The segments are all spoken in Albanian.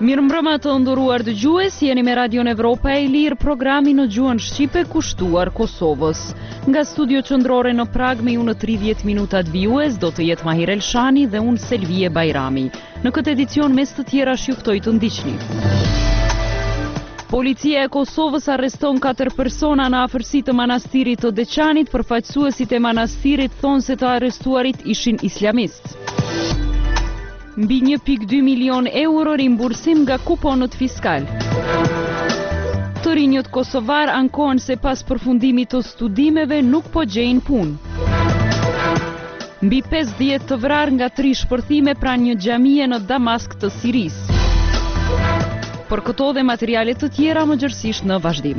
Mirëmbrëma të nderuar dëgjues, jeni me Radion Evropa e Lirë, programi në gjuhën shqipe kushtuar Kosovës. Nga studio qendrore në Prag me ju në 30 minutat vijues do të jetë Mahir Elshani dhe unë Selvie Bajrami. Në këtë edicion mes të tjera juftoj të ndiqni. Policia e Kosovës arreston 4 persona në afërsi të manastirit të Deçanit. Përfaqësuesit e manastirit thonë se të arrestuarit ishin islamistë. Mbi 1.2 milion euro rimbursim nga kuponët fiskal. Të rinjët kosovar ankohen se pas përfundimit të studimeve nuk po gjejnë punë. Mbi 50 të vrarë nga 3 shpërthime pranë një xhamie në Damask të Sirisë. Për këto dhe materialet të tjera më gjërësisht në vazhdim.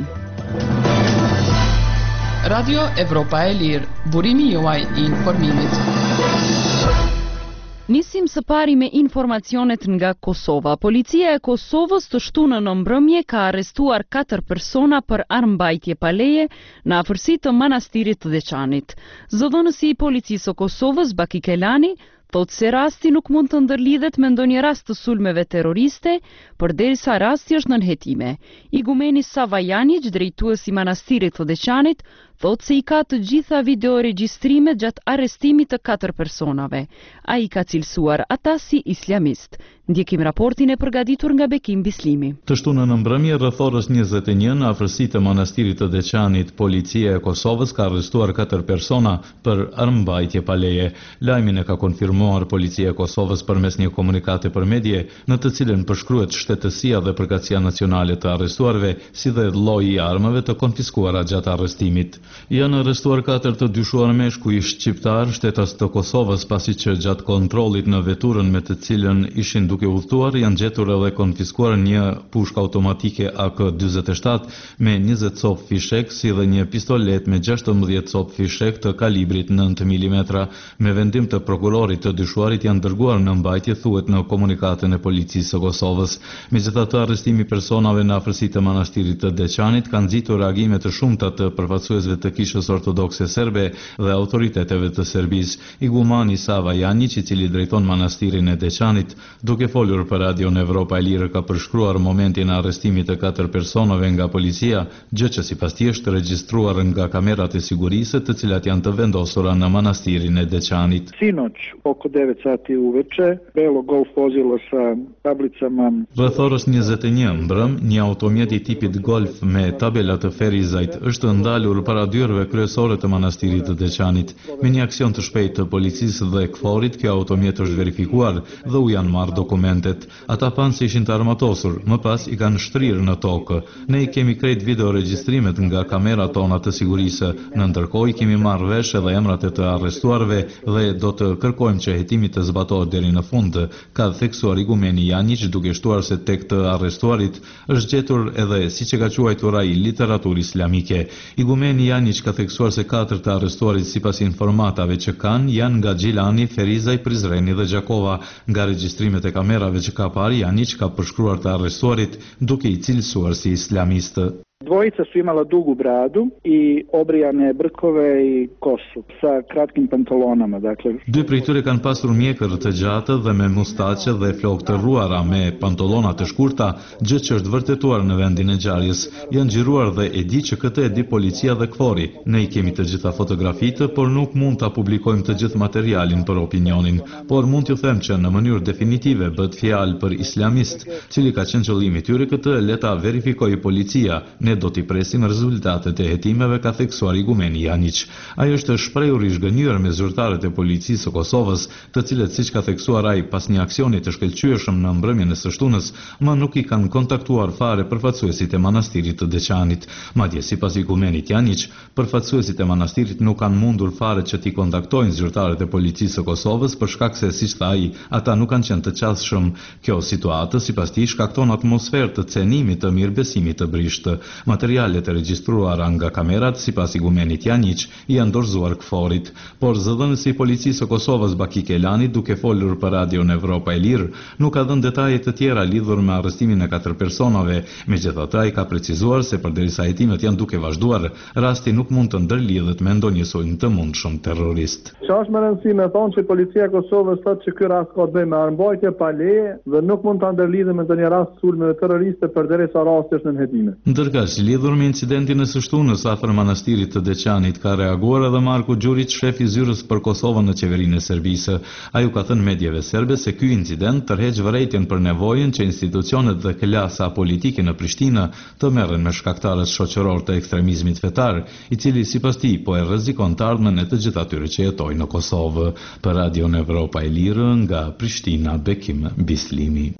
Radio Evropa e Lirë, burimi juaj I informimit. Nisim së pari me informacionet nga Kosova. Policia e Kosovës të shtunën në mbrëmje ka arrestuar 4 persona për armbajtje pa leje në afërsi të manastirit të Deçanit. Zëdhënësi I policisë së Kosovës, Baki Kelani, thotë se rasti nuk mund të ndërlidhet me ndonjë rast të sulmeve terroriste, përderisa rasti është nën hetime. Igumeni Sava Janić, drejtuesi I manastirit të Deçanit, thotë se I ka të gjitha videoregjistrimet gjatë arrestimit të 4 personave. Ai ka cilësuar ata si islamist. Ndjekim raportin e përgatitur nga Bekim Bislimi. Të shtunën në mbrëmje rreth orës 21 në afërsi të manastirit të Deçanit, policia e Kosovës ka arrestuar 4 persona për armbajtje pa leje. Lajmin e ka konfirmuar policia e Kosovës përmes një komunikati për medie, në të cilën përshkruhet shtetësia dhe përkatësia nacionale të arrestuarve, si dhe lloji I armëve të konfiskuara gjatë arrestimit. Janë arrestuar 4 të dyshuar meshkuj shqiptar, shtetas të Kosovës, pasi që gjatë kontrollit në veturën me të cilën ishin duke udhëtuar janë gjetur edhe konfiskuar një pushkë automatike AK-47 me 20 copë fishek, si dhe një pistolet me 16 copë fishek të kalibrit 9 mm. Me vendim të prokurorit të dyshuarit janë dërguar në mbajtje, thuhet në komunikatën e policisë së Kosovës. Megjithatë, arrestimi personave në afërsi të manastirit të Deçanit ka nxitur reagime të shumta të përfaqësuesve të Kishës Ortodokse Serbe dhe autoriteteve të Serbisë. Igumani Sava Janić, I cili drejton manastirin e Deçanit, duke folur për Radion Evropa e Lirë, ka përshkruar momentin e arrestimit të 4 personave nga policia, gjë që sipas tij është regjistruar nga kamerat e sigurisë, të cilat janë të vendosura në manastirin e Deçanit. Sinoć oko 9 sati uveče, belo Golf vozilo sa tablicama. Rreth orës 21 mbrëm, një automjet I tipit Golf me tabela të Ferizajt është ndalur para dyerve kryesore të manastirit të Deçanit. Me një aksion të shpejtë të policisë dhe KFOR-it, kjo automjet është verifikuar dhe u janë marrë dokumentet. Ata panë se ishin të armatosur, më pas I kanë shtrirë në tokë. Ne I kemi krejt video regjistrimet nga kamerat tona të sigurisë. Në ndërkohë I kemi marrë vesh edhe emrat e të arrestuarve dhe do të kërkojmë që hetimi të zbatohet deri në fund, ka theksuar igumeni Janić, duke shtuar se tek të arrestuarit është gjetur edhe, siç e ka quajtur ai, literaturë islamike. Igumeni Janić ka theksuar se 4 të arrestuarit sipas informatave që kanë janë nga Xhilani, Ferizaj, Prizreni dhe Gjakova. Nga regjistrimet e kamerave që ka parë, Janić ka përshkruar të arrestuarit duke I cilësuar si islamistë. Dvojica su imala dugu bradu I obrijane brkove I kosu sa kratkim pantalonama, dakle. 2 prej tyre kanë pasur mjekër të gjatë dhe me mustaqe dhe flokë të rruara me pantallona të shkurta, gjë që është vërtetuar në vendin e ngjarjes. Janë xhiruar dhe e di që këtë e di policia dhe KFOR-i. Ne I kemi të gjitha fotografitë, por nuk mund ta publikojmë të gjithë materialin për opinionin, por mund t'ju them që në mënyrë definitive bëhet fjalë për islamist, cili ka qenë qëllimi I tyre, këtë le ta verifikojë policia. Ne do t'i presim rezultatet e hetimeve, ka theksuar igumeni Janić. Ai është shprehur I zhgënjur me zyrtarët e policisë së Kosovës, të cilët, siç ka theksuar ai, pas një aksioni të shkëlqyeshëm në mbrëmjen e së shtunës, më nuk I kanë kontaktuar fare përfaqësuesit e manastirit të Deçanit. Madje sipas igumenit Janić, përfaqësuesit e manastirit nuk kanë mundur fare që t'i kontaktojnë zyrtarët e policisë së Kosovës për shkak se, siç tha ai, ata nuk kanë qenë të qasshëm. Kjo situatë sipas tij shkakton atmosferë të cenimit të mirëbesimit të brishtë. Materialet e regjistruara nga kamerat sipas igumenit Janić janë dorëzuar KFOR-it, por zëdhënësi i Policisë së Kosovës Baki Kelani, duke folur për Radion Evropa e Lirë, nuk ka dhënë detaje të tjera lidhur me arrestimin e 4 personave. Megjithatë, ai ka precizuar se përderisa hetimet janë duke vazhduar, rasti nuk mund të ndërlidhet me ndonjë sulm të mundshëm terrorist. Që është më rëndësi me thonë që Policia e Kosovës thotë që ky rast ka të bëjë me armbajtje pa leje dhe nuk mund ta ndërlidhet me ndonjë rast sulmeve terroriste përderisa rasti është në hetime. Ndërkaq, lidhur me incidentin e së shtunës afër manastirit të Deçanit, ka reaguar edhe Marko Đurić, shefi i zyrës për Kosovën në qeverinë e Serbisë. Ai u ka thënë mediave serbe se ky incident tërheq vërejtjen për nevojën që institucionet dhe klasa politike në Prishtinë të merren me shkaktarët shoqëror të ekstremizmit fetar, i cili sipas tij po e rrezikon të ardhmen e të gjithë atyre që jetojnë në Kosovë. Për Radion Evropa e Lirë nga Prishtina, Bekim Bislimi.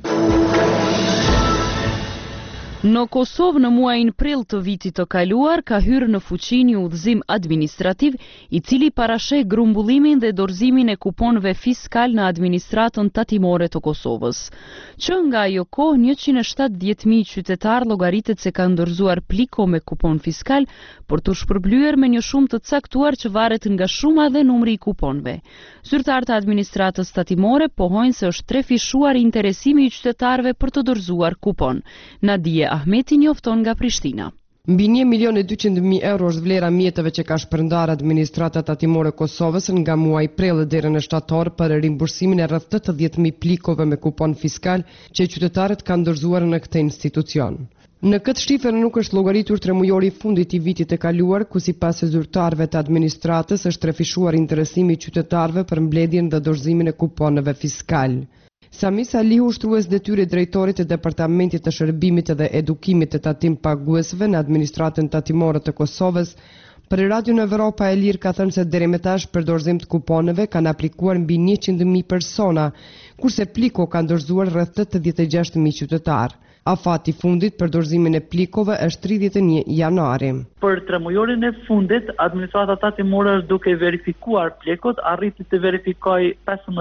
Në Kosovë në muajin prill të vitit të kaluar ka hyrë në fuqi një udhëzim administrativ i cili parasheh grumbullimin dhe dorëzimin e kuponëve fiskal në administratën tatimore të Kosovës. Që nga ajo kohë 170.000 qytetar llogaritet se kanë dorëzuar pliko me kupon fiskal, por të shpërblyer me një shumë të caktuar që varet nga shuma dhe numri i kuponëve. Zyrtarët e administratës tatimore pohojnë se është trefishuar interesimi i qytetarëve për të dorëzuar kupon. Nadije Ahmeti njofton nga Prishtina. Mbi 1.200.000 euro është vlera mjeteve që ka shpërndar administrata tatimore Kosovës nga muaji prill deri në shtator për rimbursimin e rreth 80.000 plikove me kupon fiskal që qytetarët kanë dorëzuar në këtë institucion. Në këtë shifër nuk është llogaritur tremujori i fundit i vitit të kaluar, ku sipas zyrtarëve të administratës është trefishuar interesimi i qytetarëve për mbledhjen dhe dorëzimin e kuponëve fiskal. Sami Salihu, ushtrues detyre drejtorit të Departamentit të Shërbimit dhe Edukimit të tatim paguesve në administratën tatimore të Kosovës, për Radion Evropa e Lirë ka thënë se deri më tash për dorëzim të kuponeve kanë aplikuar mbi 100.000 persona, kurse pliko kanë dorëzuar rreth 86.000 qytetar. Afati fundit për dorëzimin e plikove është 31 janari. Për tremujorin e fundit, administrata tatimore është duke verifikuar plekot, arriti të verifikoj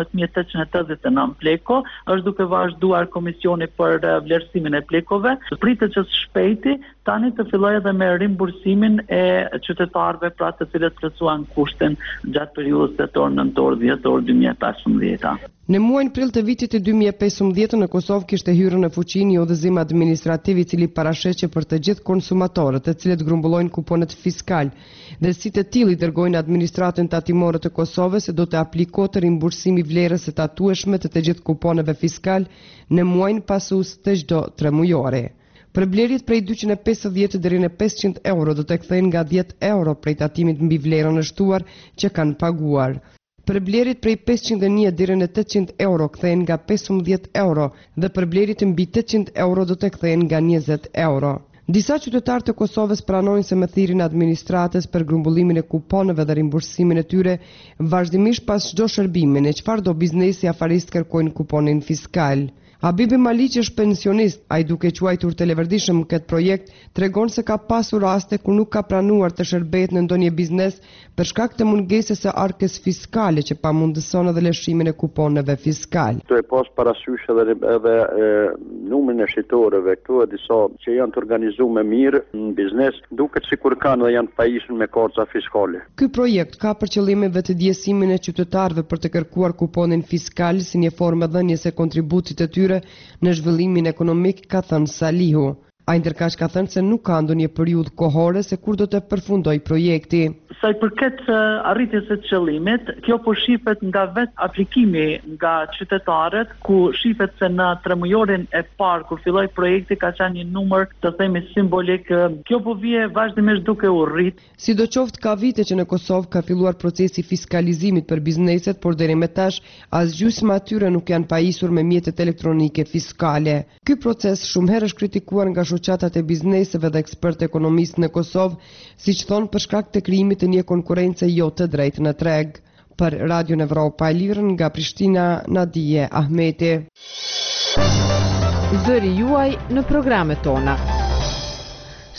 15.889 pleko, është duke vazhduar komisioni për vlerësimin e plekove, pritet që shpejti tani të fillojë edhe me rimbursimin e qytetarëve pra të cilët plotësuan kushtin gjatë periudhës tetor-nëntor, dhjetor 2015. Në muajin prill të vitit të 2015 në Kosovë kishte hyrë në fuqi një udhëzim administrativ i cili parasheh për të gjithë konsumatorët të cilët grumbullojnë kuponet fiskal dhe si të tillë i dërgojnë administratën tatimore të Kosovës se do të aplikohet rimbursimi vlerës së tatueshme të gjithë kuponeve fiskal në muajin pasus të çdo tremujore. Për blerjet prej 250 deri në 500 euro do të kthehen nga 10 euro prej tatimit mbi vlerën e shtuar që kanë paguar. Për blerjet prej 501 deri në 800 euro kthehen nga 15 euro dhe për blerjet mbi 800 euro do të kthehen nga 20 euro. Disa qytetarë të Kosovës pranojnë se me thirrjen e administratës për grumbullimin e kuponeve dhe rimbursimin e tyre, vazhdimisht pas çdo shërbimi në çfarëdo biznesi afarist kërkojnë kuponin fiskal. Habibi Mali, që është pensionist, ai duke quajtur televërdishëm këtë projekt, tregon se ka pasur raste ku nuk ka pranuar të shërbehet në ndonjë biznes për shkak të mungesës së arkës fiskale që pamundëson edhe lëshimin e kuponeve fiskal. Këtu e pas parasysh edhe numrin e shittorëve, këtu e disa që janë të organizuar më mirë në biznes, duket sikur kanë dhe janë pajisur me karca fiskale. Ky projekt ka për qëllim vetë ndjesimin e qytetarëve për të kërkuar kuponin fiskal si një formë dhënies së kontributit të tyre në zhvillimin ekonomik, ka thënë Salihu. Ai ndërkaq ka thënë se nuk ka ndonjë periudhë kohore se kur do të përfundoj projekti. Sa i përket arritjes së qëllimit, kjo po shifet nga vetë aplikimi nga qytetarët, ku shifet se në tremujorin e parë kur filloi projekti ka qenë një numër të themi simbolik. Kjo po vije vazhdimisht duke u rrit. Sidoqoftë ka vite që në Kosovë ka filluar procesi fiskalizimit për bizneset, por deri më tash as gjysma atyre nuk janë pajisur me mjetet elektronike fiskale. Ky proces shumë herë është kritikuar nga shoqatat e bizneseve dhe ekspertë ekonomistë në Kosovë, siç thonë për shkak të krijimit të një konkurrence jo të drejtë në treg. Për Radion Evropa e Lirë nga Prishtina, Nadije Ahmeti. Zëri juaj në programet tona.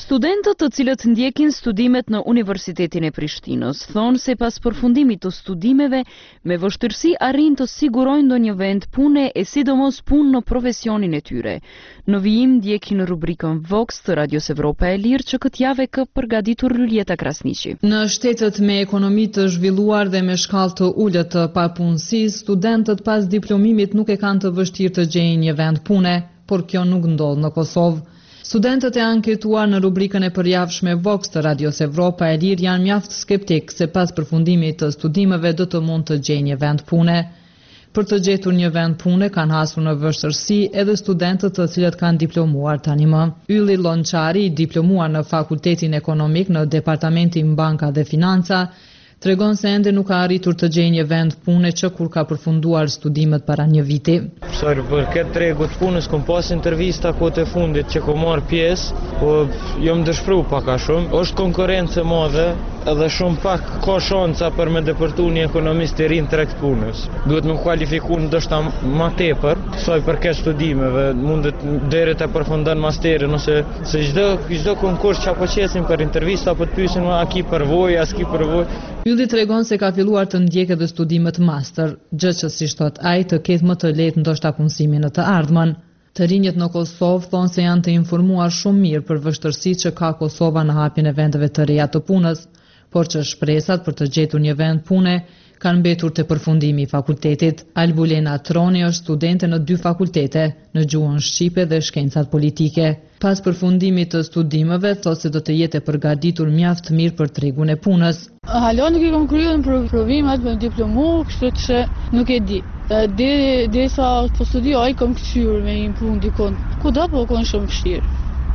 Studentët të cilët ndjekin studimet në Universitetin e Prishtinës thonë se pas përfundimit të studimeve me vështirësi arrin të sigurojnë ndonjë vend pune e sidomos punë në profesionin e tyre. Në vijim ndjekin rubrikën Vox të Radios Evropa e Lirë që këtë javë ka përgatitur Luljeta Krasniqi. Në shtetet me ekonomi të zhvilluar dhe me shkallë të ulët të papunësisë, studentët pas diplomimit nuk e kanë të vështirë të gjejnë një vend pune, por kjo nuk ndodh në Kosovë. Studentët e anketuar në rubrikën e përjavshme Vox të Radios Evropa e Lirë janë mjaft skeptik se pas përfundimit të studimeve do të mund të gjejnë një vend pune. Për të gjetur një vend pune kanë hasur në vështirësi edhe studentët të cilët kanë diplomuar tani më. Ylli Lonçari, diplomuar në Fakultetin Ekonomik në Departamentin Banka dhe Financa, tregon se ende nuk ka arritur të gjejë një vend pune që kur ka përfunduar studimet para një viti. Për këtë tregut punës kom pas intervista kohët e fundit që kom marrë pjesë, po jam dëshpëruar pak a shumë. Është konkurrencë e madhe edhe shumë pak ka shanca për me depërtu një ekonomist i rinë treg punës. Duhet me kualifiku ndoshta ma tepër, saj për këtë studimeve, mundet deri të përfundon masterin ose se çdo konkurs që apo qesin për intervista apo të pyesin a ki përvojë, as ki përvojë. Ylli tregon se ka filluar të ndjekë edhe studimet master, gjë që si thot ai të ketë më të lehtë ndoshta punësimin në të ardhmen. Të rinjët në Kosovë thonë se janë të informuar shumë mirë për vështirësitë që ka Kosova në hapjen e vendeve të reja të punës, por që shpresat për të gjetur një vend pune kanë mbetur te përfundimi i fakultetit. Albulena Troni është studente në 2 fakultete, në gjuhën shqipe dhe shkencat politike. Pas përfundimit të studimeve, thotë se do të jetë e përgatitur mjaft mirë për tregun e punës. Halo nuk i kam kryer në provimet me diplomu, kështu që nuk e di. Derisa po studioj kam kthyer me një punë dikon. Kudo po kon shumë vështirë.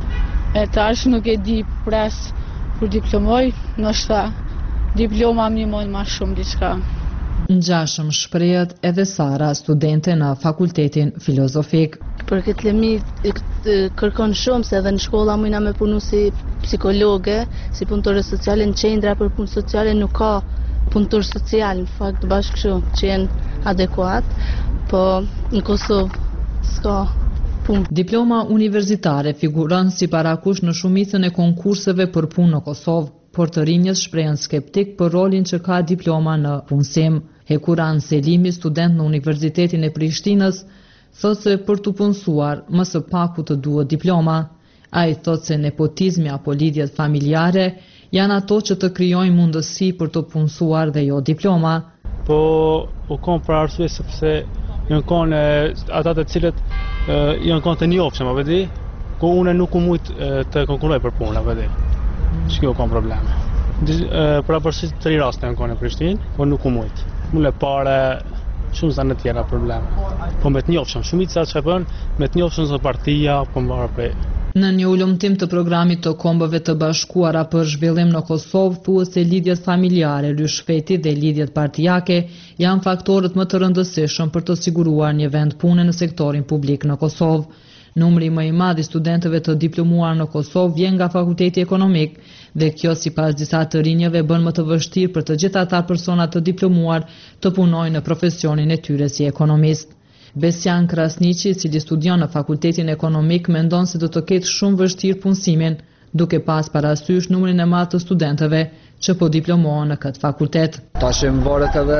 E tash nuk e di pres kur diplomoj, ndoshta diploma më ndihmon më shumë diçka. Ngjashëm shprehet edhe Sara, studente në Fakultetin Filozofik. Për këtë lëmi kërkon shumë se edhe në shkolla mujna me punu si psikologe, si punëtore sociale, në qendra për punë sociale nuk ka punëtor social, në fakt bashkë kështu që jenë adekuat, po në Kosovë s'ka punë. Diploma universitare figuron si parakush në shumicën e konkurseve për punë në Kosovë, por të rinjët shprehen skeptik për rolin që ka diploma në punësim. Hekuran Selimi, student në Universitetin e Prishtinës, thotë se për të punësuar më së paku të duhet diploma. Ai thotë se nepotizmi apo lidhjet familjare janë ato që të krijojnë mundësi për të punësuar dhe jo diploma. Po u kom për arsye sepse janë kanë ata të cilët janë kanë të njohshëm, apo di, ku unë nuk u mujt të konkurroj për punë, apo di. Shkjo kam probleme. Pra përsi të 3 raste janë kanë në Prishtinë, po nuk u mujt. Mule pare shumë zanë tjera probleme. Po me të njohshëm, shumica që bën, me të njohshëm zë partia, po mbarë prej. Në një ulëmtim të programit të Kombëve të Bashkuara për zhvillim në Kosovë, thuhet se lidhjet familjare, ryshfeti dhe lidhjet partijake janë faktorët më të rëndësishëm për të siguruar një vend pune në sektorin publik në Kosovë. Numri më i madh i studentëve të diplomuar në Kosovë vjen nga Fakulteti Ekonomik dhe kjo sipas disa të rinjeve bën më të vështirë për të gjithë ata persona të diplomuar të punojnë në profesionin e tyre si ekonomist. Besjan Krasniqi, i cili studion në Fakultetin Ekonomik, mendon se do të ketë shumë vështirë punësimin, duke pas parasysh numrin e madh të studentëve që po diplomohen në këtë fakultet. Tash më varet edhe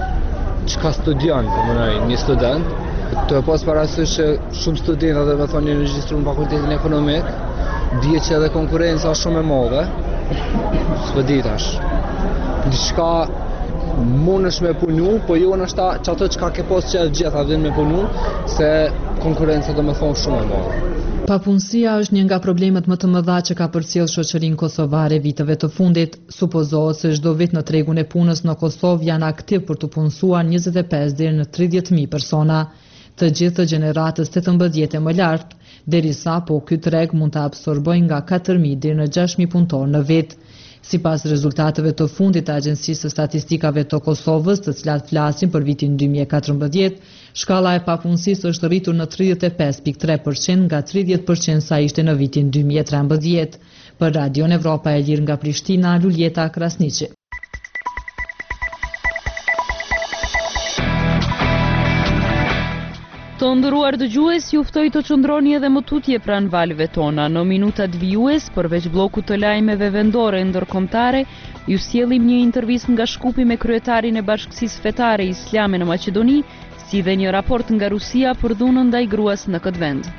çka studion, një student. Të e pas parasysh që shumë studentë dhe me thonë një regjistru në Fakultetin Ekonomik, dje që edhe konkurenca shumë e madhe, s'po di tash. Diçka mundesh me punu, po jo nështë që ato që ka ke pas që e gjitha vjen me punu, se konkurenca do me thonë shumë e madhe. Papunësia është një nga problemet më të mëdha që ka përcjell shoqërinë kosovare viteve të fundit. Supozohet se çdo vit në tregun e punës në Kosovë janë aktiv për të punësuar 25 deri në 30.000 persona, të gjithë të gjeneratës 18 e më lartë, derisa po ky treg mund të absorbojë nga 4.000 deri në 6.000 punëtorë në vit. Sipas rezultateve të fundit të Agjencisë së Statistikave të Kosovës, të cilat flasin për vitin 2014, shkalla e papunësisë është rritur në 35.3% nga 30% sa ishte në vitin 2013. Për Radion Evropa e Lirë nga Prishtina, Luljeta Krasniqi. Të nderuar dëgjues, ju ftoj të qëndroni edhe më tutje pranë valve tona. Në minutat vijues, përveç bllokut të lajmeve vendore ndërkombëtare, ju sjellim një intervistë nga Shkupi me kryetarin e Bashkësisë Fetare Islame në Maqedoni, si dhe një raport nga Rusia për dhunën ndaj gruas në këtë vend.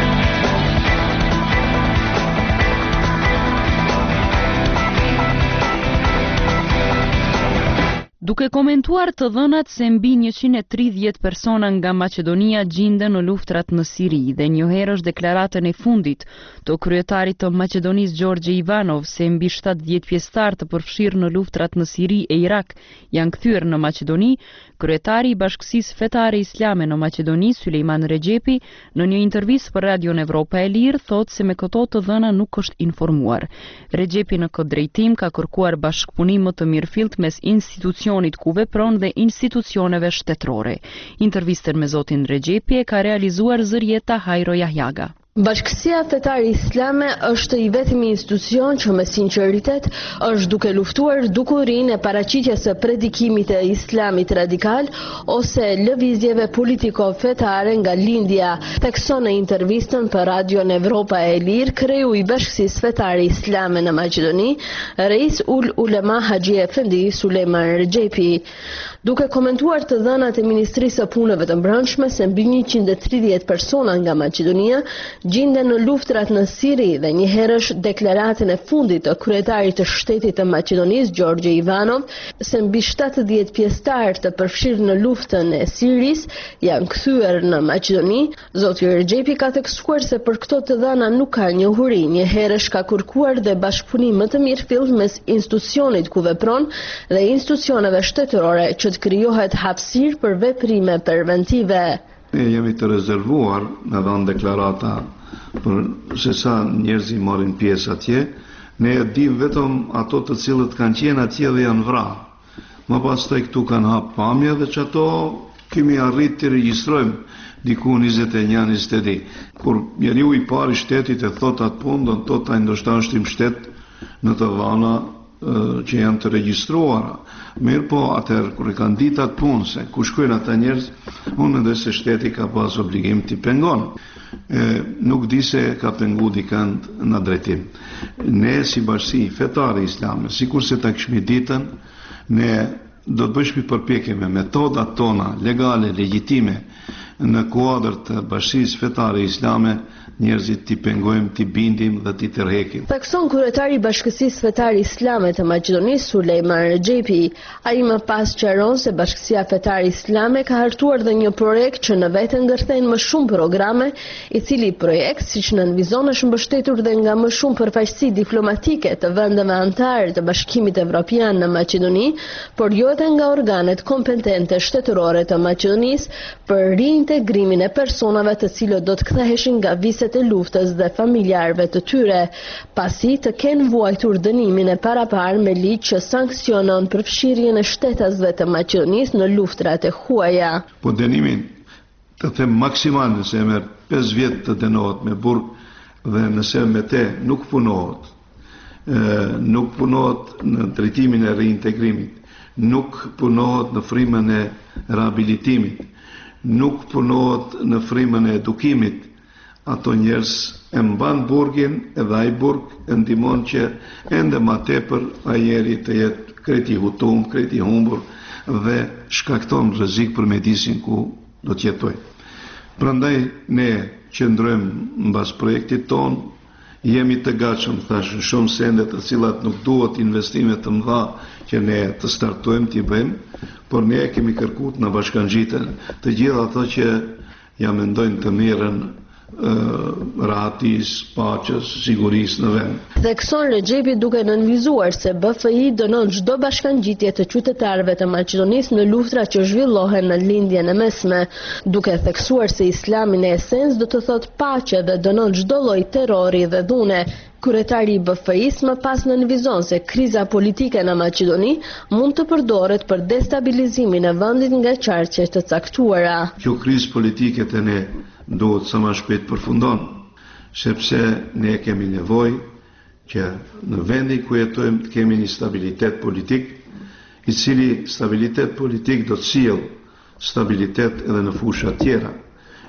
Duke komentuar të dhënat se mbi 130 persona nga Maqedonia gjenden në luftrat në Siri dhe njëherësh deklaratën e fundit të kryetarit të Maqedonisë Gjorgje Ivanov se mbi 70 pjesëtar të përfshirë në luftrat në Siri e Irak janë kthyer në Maqedoni, kryetari i Bashkësisë Fetare Islame në Maqedoni, Sulejman Rexhepi, në një intervistë për Radion Evropa e Lirë, thotë se me këto të dhëna nuk është informuar. Rexhepi në këtë drejtim ka kërkuar bashkëpunim më të mirëfillt mes institucionit ku vepron dhe institucioneve shtetërore. Intervistën me zotin Rexhepi e ka realizuar Zërieta Hajro Jahjaga. Bashkësia Fetare Islame është i vetmi institucion që me sinqeritet është duke luftuar dukurinë e paraqitjes së predikimit të Islamit radikal ose lëvizjeve politiko-fetare nga lindja, thekson në intervistën për Radion Evropa e Lirë kreu i Bashkësisë Fetare Islame në Maqedoni, Reis ul Ulema Haxhi Efendi Sulejman Rexhepi. Duke komentuar të dhënat e Ministrisë së Punëve të Brendshme se mbi 130 persona nga Maqedonia gjenden në luftrat në Siri dhe njëherësh deklaratën e fundit të kryetarit të shtetit të Maqedonisë Gjorgje Ivanov se mbi 70 pjesëtar të përfshirë në luftën e Siris janë kthyer në Maqedoni, zoti Rexhepi ka theksuar se për këto të dhëna nuk ka njohuri, njëherësh ka kërkuar dhe bashkëpunim më të mirëfillt mes institucionit ku vepron dhe institucioneve shtetërore që të krijohet hapësirë për veprime preventive. Ne jemi të rezervuar me dhënë deklarata për se sa njerëz i marrin pjesë atje. Ne e dim vetëm ato të cilët kanë qenë atje dhe janë vrarë. Më pastaj këtu kanë hap pamje dhe që ato kemi arrit të regjistrojmë diku 21-22. Kur njeriu i parë i shtetit e thot atë punë, do të thotë ai ndoshta është i mbështet në të dhëna që janë të regjistruara. Mirë po, atëherë kur e kanë ditë atë punë se ku shkojnë ata njerëz, unë mendoj se shteti ka pas obligim t'i pengon. Nuk di se ka pengu dikant në drejtim. Ne si Bashkësi Fetare Islame, sikur se ta kishmi ditën, ne do të bëjmë përpjekje me metodat tona legale, legjitime në kuadër të Bashkësisë Fetare Islame njerëzit t'i pengojmë, t'i bindim dhe t'i tërhekim. Thekson kryetari i Bashkësisë Fetare Islame të Maqedonisë Sulejman Rexhepi. Ai më pas sqaron se Bashkësia Fetare Islame ka hartuar dhe një projekt që në vetë ndërthejnë më shumë programe, i cili projekt, siç nënvizon, është mbështetur dhe nga më shumë përfaqësi diplomatike të vendeve anëtare të Bashkimit Evropian në Maqedoni, por jo edhe nga organet kompetente shtetërore të Maqedonisë për reintegrimin e personave të cilët do të ktheheshin nga viset e luftës dhe familjarëve të tyre, pasi të kenë vuajtur dënimin e paraparë me ligj që sankcionon përfshirjen e shtetasve të Maqedonisë në luftrat e huaja. Po dënimin të them maksimal nëse merr 5 vjet të dënohet me burg dhe nëse me te nuk punohet në drejtimin e reintegrimit, nuk punohet në frymën e rehabilitimit, nuk punohet në frymën e edukimit, ato njerëz e mban burgin edhe ai burg e ndihmon që ende më tepër ai njeri të jetë kreti hutum, kreti humbur dhe shkakton rrezik për mjedisin ku do të jetojë. Prandaj ne qëndrojmë mbas projektit ton, jemi të gatshëm, thash, shumë sende të cilat nuk duhet investime të mëdha që ne të startojmë, t'i bëjmë, por ne kemi kërkuar në bashkangjitën të gjitha ato që ja mendojnë të mirën rahatis, paqes, sigurisë në vend. Thekson Rexhepi duke nënvizuar se BFI dënon çdo bashkangjitje të qytetarëve të Maqedonisë në luftrat që zhvillohen në lindjen e mesme, duke theksuar se Islami në esencë do të thotë paqe dhe dënon çdo lloj terrori dhe dhune. Kryetari i BFI-s më pas nënvizon se kriza politike në Maqedoni mund të përdoret për destabilizimin e vendit nga çarqe të caktuara. Kjo krizë politike të ne duhet sa më shpejt përfundon, sepse ne kemi nevojë që në vendin ku jetojmë të kemi një stabilitet politik, i cili stabilitet politik do të sjellë stabilitet edhe në fusha tjera.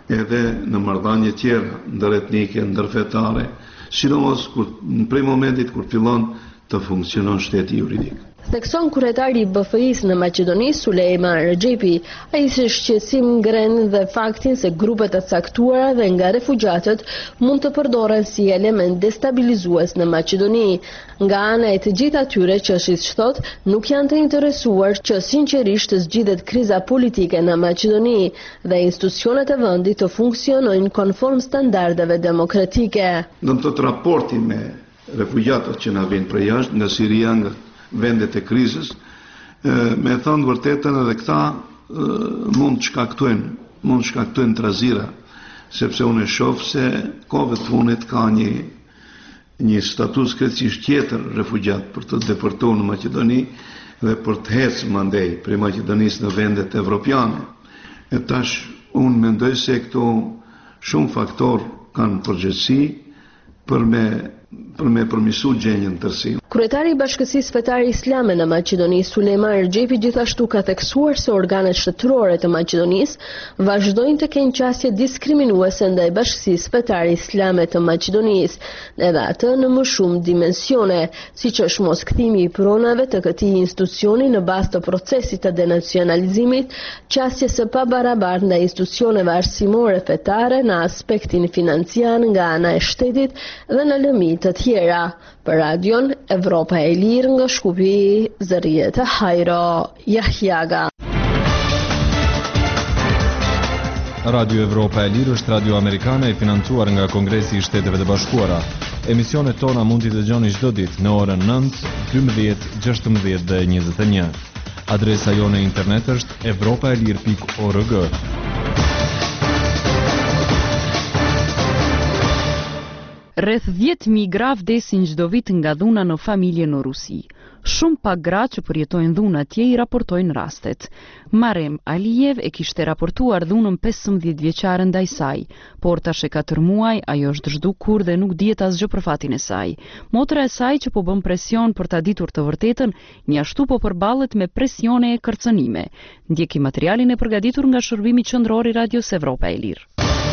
edhe në marrëdhënie tjera ndëretnike, ndërfetare, sidomos në prej momentit kur fillon të funksionon shteti juridik. Thekson kryetari i BFI-s në Maqedoni, Sulejman Rexhepi, ai se shqetësim ngren dhe faktin se grupet e caktuara dhe nga refugjatët mund të përdoren si element destabilizues në Maqedoni. Nga ana e të gjithë atyre që siç thot, nuk janë të interesuar që sinqerisht të zgjidhet kriza politike në Maqedoni dhe institucionet e vendit të funksionojnë konform standardeve demokratike. Në të raporti me refugjatët që na vijnë prej jashtë nga Siria, nga vendet e krizës, me thënë vërtetën edhe këta mund të shkaktojnë trazira, sepse unë e shoh se kohëve të fundit ka një status krejtësisht tjetër refugjat për të deportuar në Maqedoni dhe për të ecë mandej prej Maqedonisë në vendet evropiane. E tash unë mendoj se këto shumë faktor kanë përgjegjësi për me përmirësuar gjendjen tërësi. Kryetari i Bashkësisë Fetare Islame në Maqedoni, Sulejman Rexhepi, gjithashtu ka theksuar se organet shtetërore të Maqedonisë vazhdojnë të kenë qasje diskriminuese ndaj Bashkësisë Fetare Islame të Maqedonisë, edhe atë në më shumë dimensione, siç është moskthimi i pronave të këtij institucioni në bazë të procesit të denacionalizimit, qasje së pabarabartë ndaj institucioneve arsimore fetare në aspektin financiar nga ana e shtetit dhe në lëmi të tjera. Për radion Evropa e Lirë nga Shkupi, Zërieta Hajro, Jahjaga. Radio Evropa e Lirë është radio amerikane e financuar nga Kongresi i Shteteve të Bashkuara. Emisionet tona mund t'i dëgjoni çdo ditë në orën 9, 12, 16 dhe 21. Adresa jone internet është evropaelir.org. Rreth 10.000 gra vdesin çdo vit nga dhuna në familje në Rusi. Shumë pak gra që përjetojnë dhunë atje i raportojnë rastet. Marem Alijev e kishte raportuar dhunën 15 vjeçare ndaj saj, por tash e 4 muaj ajo është zhdukur dhe nuk dihet asgjë për fatin e saj. Motra e saj që po bën presion për ta ditur të vërtetën, njashtu po përballet me presione e kërcënime. Ndjeki materialin e përgatitur nga shërbimi qendror i Radios Evropa e Lirë.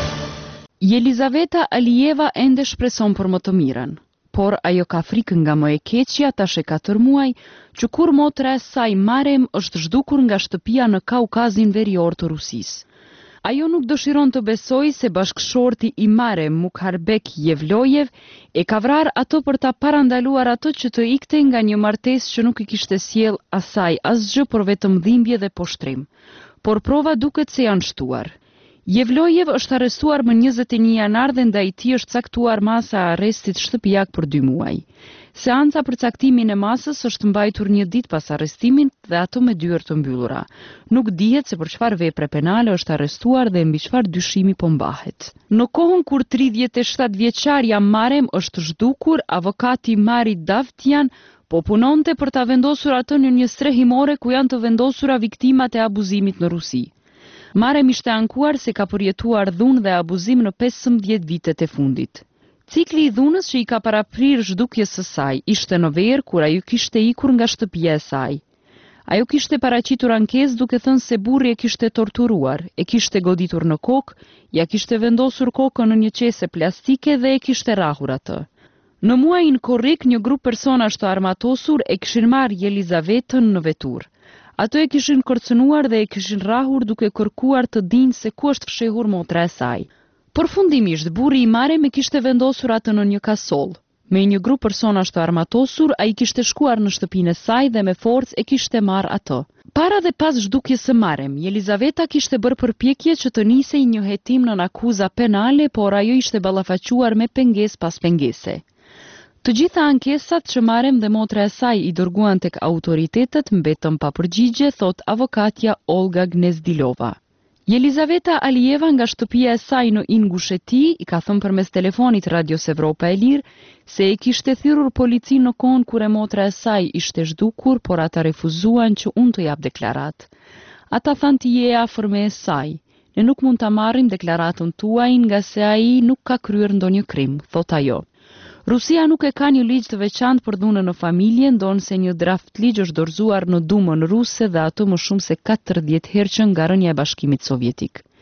Jelizaveta Alijeva ende shpreson për më të mirën, por ajo ka frikën nga më e keqja tash e 4 muaj, që kur motra e saj Marem është zhdukur nga shtëpia në Kaukazin verior të Rusisë. Ajo nuk dëshiron të besojë se bashkëshorti i Marem, Mukharbek Yevloyev, e ka vrarë ato për ta parandaluar ato që të ikte nga një martesë që nuk i kishte sjell asaj asgjë por vetëm dhimbje dhe poshtrim. Por prova duket se janë shtuar. Yevloyev është arrestuar më 21 janar dhe ndaj tij është caktuar masa e arrestit shtëpiak për 2 muaj. Seanca për caktimin e masës është mbajtur një ditë pas arrestimit dhe ato me dyert të mbyllura. Nuk dihet se për çfarë vepre penale është arrestuar dhe mbi çfarë dyshimi po mbahet. Në kohën kur 37 vjeçarja Marem është zhdukur, avokati Mari Davtjan po punonte për ta vendosur atë në një strehimore ku janë të vendosura viktimat e abuzimit në Rusi. Marem ishte ankuar se ka përjetuar dhunë dhe abuzim në 15 vitet e fundit. Cikli i dhunës që i ka paraprir zhdukjes së saj ishte në verë kur ajo kishte ikur nga shtëpia e saj. Ajo kishte paraqitur ankesë duke thënë se burri e kishte torturuar, e kishte goditur në kokë, ja kishte vendosur kokën në një qese plastike dhe e kishte rrahur atë. Në muajin korrik një grup personash të armatosur e kishin marrë Jelizavetën në vetur. Ato e kishin kërcënuar dhe e kishin rrahur duke kërkuar të dinë se ku është fshehur motra e saj. Përfundimisht, burri i Marem e kishte vendosur atë në një kasoll. Me një grup personash të armatosur, ai kishte shkuar në shtëpinë e saj dhe me forcë e kishte marrë atë. Para dhe pas zhdukjes së Marem, Jelizaveta kishte bërë përpjekje që të nisej një hetim në akuza penale, por ajo ishte ballafaquar me pengesë pas pengese. Të gjitha ankesat që Marem dhe motra e saj i dërguan tek autoritetet mbetën pa përgjigje, thot avokatja Olga Gnezdilova. Jelizaveta Alijeva nga shtëpia e saj në Ingusheti i ka thënë përmes telefonit Radios Evropa e Lirë se e kishte thirrur policin në kohën kur e motra e saj ishte zhdukur, por ata refuzuan që unë të jap deklarat. Ata thanë ti je afër me e saj. Ne nuk mund ta marrim deklaratën tuaj nga se ai nuk ka kryer ndonjë krim, thot ajo. Rusia nuk e ka një ligj të veçantë për dhunën në familje, ndonse një draft ligj është dorëzuar në Dumën ruse dhe ato më shumë se 40 herë që nga rënia e Bashkimit Sovjetik.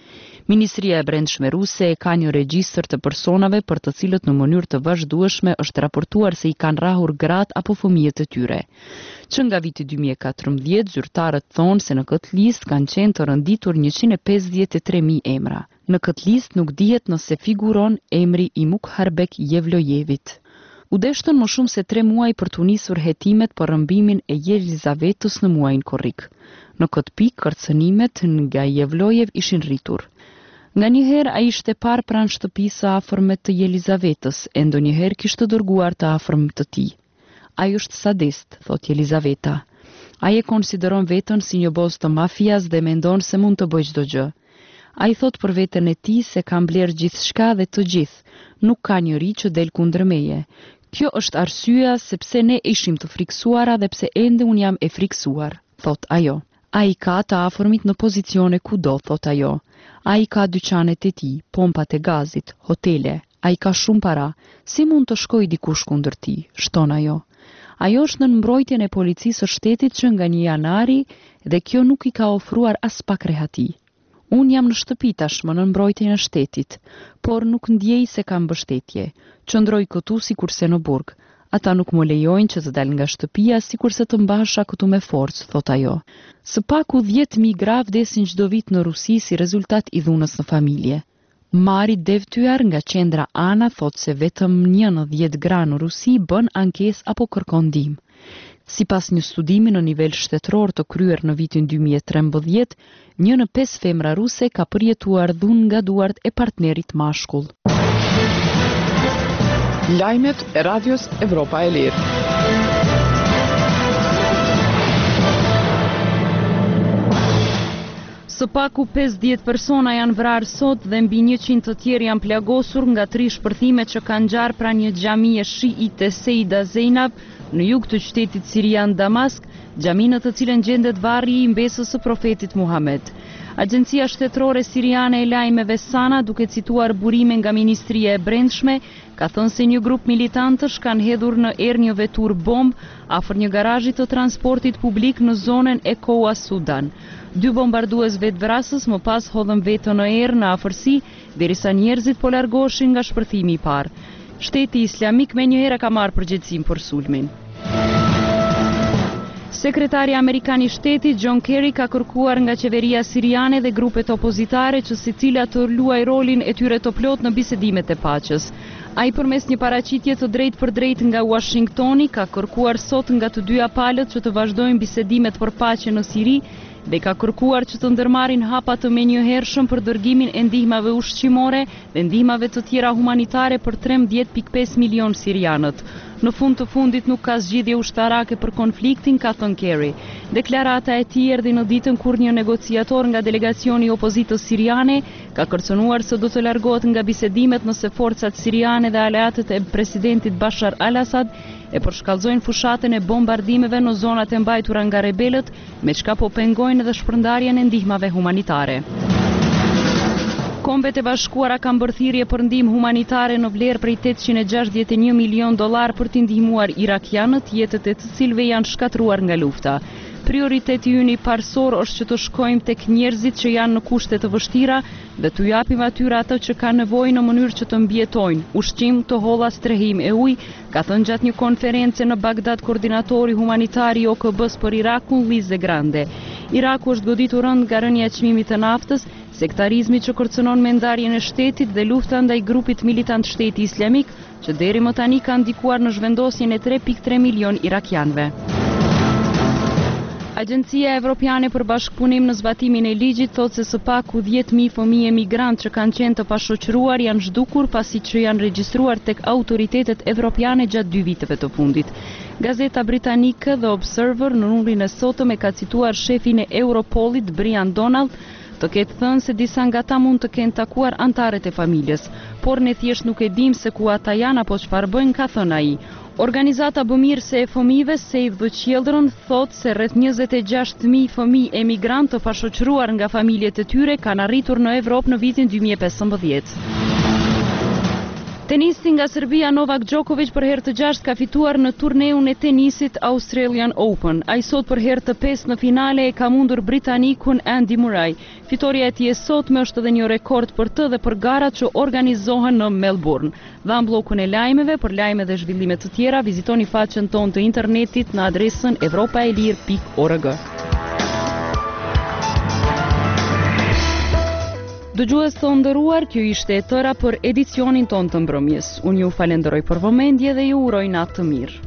Ministria e Brendshme ruse ka një regjistër të personave për të cilët në mënyrë të vazhdueshme është raportuar se i kanë rrahur gratë apo fëmijët e tyre. Që nga viti 2014, zyrtarët thonë se në këtë listë kanë qenë të rënditur 153.000 emra. Në këtë listë nuk dihet nëse figuron emri i Mukharbek Jevlojevit. U deshtën më shumë se 3 muaj për të nisur hetimet për rrëmbimin e Jelizavetës në muajin korrik. Në këtë pikë, kërcënimet nga Jevlojev ishin rritur. Nga njëherë a ishte parë pranë shtëpisë afërme të Jelizavetës, e ndonjëherë kishte dërguar të afërm të tij. Ai është sadist, thot Jelizaveta. Ai e konsideron veten si një bos të mafias dhe mendon se mund të bëjë çdo gjë. Ai thot për veten e tij se ka mbledh gjithçka dhe të gjithë, nuk ka njëri që del kundër meje. Kjo është arsyeja sepse ne ishim të friksuara dhe pse ende un jam e friksuar, thot ajo. Ai ka të afërmit në pozicione kudo, thot ajo. Ai ka dyqanet e tij, pompat e gazit, hotele. Ai ka shumë para. Si mund të shkojë dikush kundër tij? Shton ajo. Ajo është në mbrojtjen e policisë së shtetit që nga 1 janari dhe kjo nuk i ka ofruar as pak rehati. Unë jam në shtëpi tashmë në mbrojtjen e shtetit, por nuk ndjej se kam mbështetje. Qëndroj këtu sikurse në burg. Ata nuk më lejojnë që të dal nga shtëpia sikurse të mbahesha këtu me forcë, thot ajo. Së paku 10.000 gra vdesin çdo vit në Rusi si rezultat i dhunës në familje. Mari Devtyar nga qendra Ana thot se vetëm 1 në 10 gra në Rusi bën ankesë apo kërkon ndihmë. Sipas një studimi në nivel shtetëror të kryer në vitin 2013, 1 në 5 femra ruse ka përjetuar dhunë nga duart e partnerit mashkull. Lajmet e Radios Evropa e Lirë. Së paku 50 persona janë vrarë sot dhe mbi 100 të tjerë janë plagosur nga 3 shpërthime që kanë ngjarë pranë një xhamie shiite Sejda Zeinab në jug të qytetit sirian Damask, xhami në të cilën gjendet varri i mbesës së profetit Muhammed. Agjencia shtetërore siriane e lajmeve Sana, duke cituar burime nga Ministria e Brendshme, ka thënë se një grup militantësh kanë hedhur në erë një vetur bomb afër një garazhi të transportit publik në zonën e Koua Sudan. 2 bombardues vetvrasës më pas hodhën vetën në erë në afërsi, derisa njerëzit po largoheshin nga shpërthimi i parë. Shteti Islamik menjëherë ka marrë përgjegjësinë për sulmin. Sekretari Amerikan i Shtetit John Kerry ka kërkuar nga qeveria siriane dhe grupet opozitare që secila të luajë rolin e tyre të plot në bisedimet e paqes. Ai përmes një paraqitje të drejtë për drejtë nga Washingtoni ka kërkuar sot nga të dyja palët që të vazhdojnë bisedimet për paqe në Siri dhe ka kërkuar që të ndërmarrin hapa të menjëhershëm për dërgimin e ndihmave ushqimore dhe ndihmave të tjera humanitare për 13.5 milion sirianët. Në fund të fundit nuk ka zgjidhje ushtarake për konfliktin, ka thënë Kerry. Deklarata e tij erdhi në ditën kur një negociator nga delegacioni i opozitës siriane ka kërcënuar se do të largohet nga bisedimet nëse forcat siriane dhe aleatët e presidentit Bashar al-Assad e përshkallëzojnë fushatën e bombardimeve në zonat e mbajtura nga rebelët, me çka po pengojnë edhe shpërndarjen e ndihmave humanitare. Kombet e Bashkuara kanë bërë thirrje për ndihmë humanitare në vlerë prej $861 milion për t'i ndihmuar irakianët, jetët e të cilëve janë shkatruar nga lufta. Prioriteti ynë i parësor është që të shkojmë tek njerëzit që janë në kushte të vështira dhe t'u japim atyre ato që kanë nevojë në mënyrë që të mbjetojnë, ushqim, të holla, strehim e ujë, ka thënë gjatë një konference në Bagdad koordinatori humanitar i OKB-s për Irakun, Lize Grande. Iraku është goditur rënd nga rënja e çmimit të naftës, sektarizmi që kërcënon me ndarjen e shtetit dhe lufta ndaj grupit militant Shteti Islamik, që deri më tani ka ndikuar në zhvendosjen e 3.3 milion irakianëve. Agjencia Evropiane për Bashkëpunim në zbatimin e ligjit thotë se së paku 10.000 fëmijë emigrant që kanë qenë të pashoqëruar janë zhdukur pasi që janë regjistruar tek autoritetet evropiane gjatë 2 viteve të fundit. Gazeta britanike The Observer në numrin e sotëm e ka cituar shefin e Europolit Brian Donald të ketë thënë se disa nga ta mund të kenë takuar antarët e familjes, por ne thjesht nuk e dim se ku ata janë apo çfarë bëjnë, ka thënë ai. Organizata bëmirëse e fëmijëve Save the Children thotë se rreth 26.000 fëmijë emigrant të pashoqëruar nga familjet e tyre kanë arritur në Evropë në vitin 2015. Tenisti nga Serbia Novak Djokovic për herë të 6 ka fituar në turneun e tenisit Australian Open. Ai sot për herë të 5 në finale e ka mundur britanikun Andy Murray. Fitoria e tij e sotme është edhe një rekord për të dhe për garat që organizohen në Melbourne. Dha bllokun e lajmeve. Për lajme dhe zhvillime të tjera vizitoni faqen tonë të internetit në adresën evropaelir.org. Dëgjues të nderuar, kjo ishte e tëra për edicionin tonë të mbrëmjes. Unë ju falenderoj për vëmendje dhe ju uroj natë të mirë.